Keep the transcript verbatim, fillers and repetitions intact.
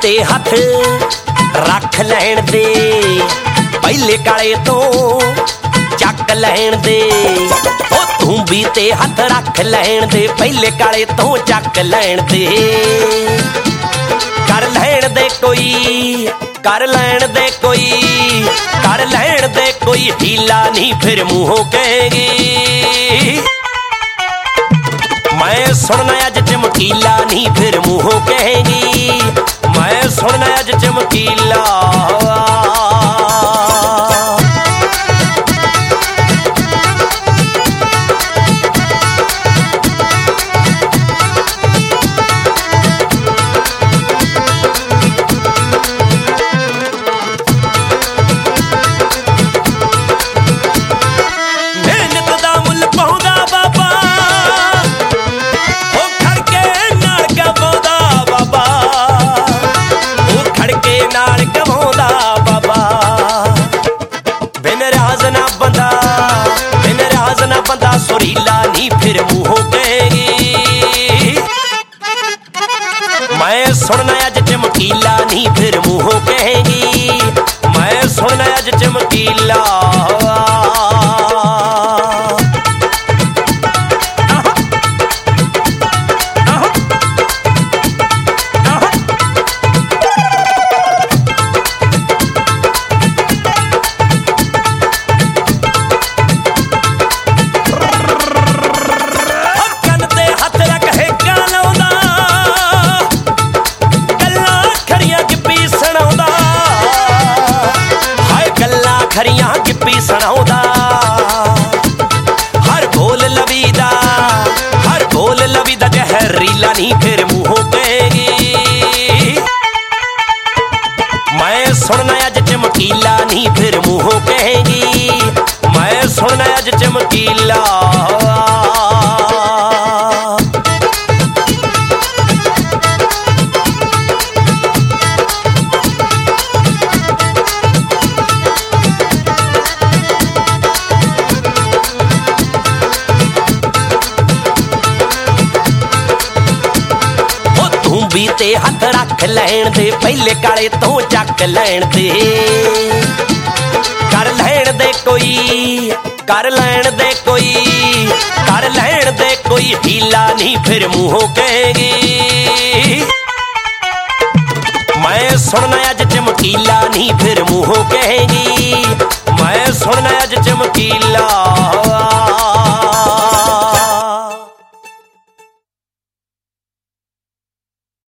ते हथ रख लैण दे, पहले काले तो चक लैण दे। ओ तू भी ते हथ रख लैण दे, पहले काले तो चक लैण दे। कर लैण दे कोई, कर लैण दे कोई, कर लैण दे कोई हीला नहीं फिर मुंहों कहेगी। मैं सुनना अज चमकीला नहीं फिर मुंहों कहेगी। मैं सुनना अज चमकीला। बंदा सुरीला नहीं फिर मुंहों कहेगी। मैं सुनना अज चमकीला नहीं फिर मुंहों कहेगी। मैं सुनना अज चमकीला। खरियां गिप्पी सुनाउदा, हर बोल लवीदा, हर बोल लवीदा जहरीला नहीं फिर मुंहों कहेगी। मैं सुनना अज चमकीला नहीं फिर मुंहों कहेगी। मैं सुनना अज चमकीला। भी ते हथ रख लैण दे, पहले काले तो चक लैण दे। कर लैण दे कोई, कर लैण दे कोई, कर लैण दे कोई हीला नहीं फिर मुंहों कहेगी। मैं सुनना अज चमकीला नहीं फिर मुंहों कहेगी। मैं सुनना अज चमकीला।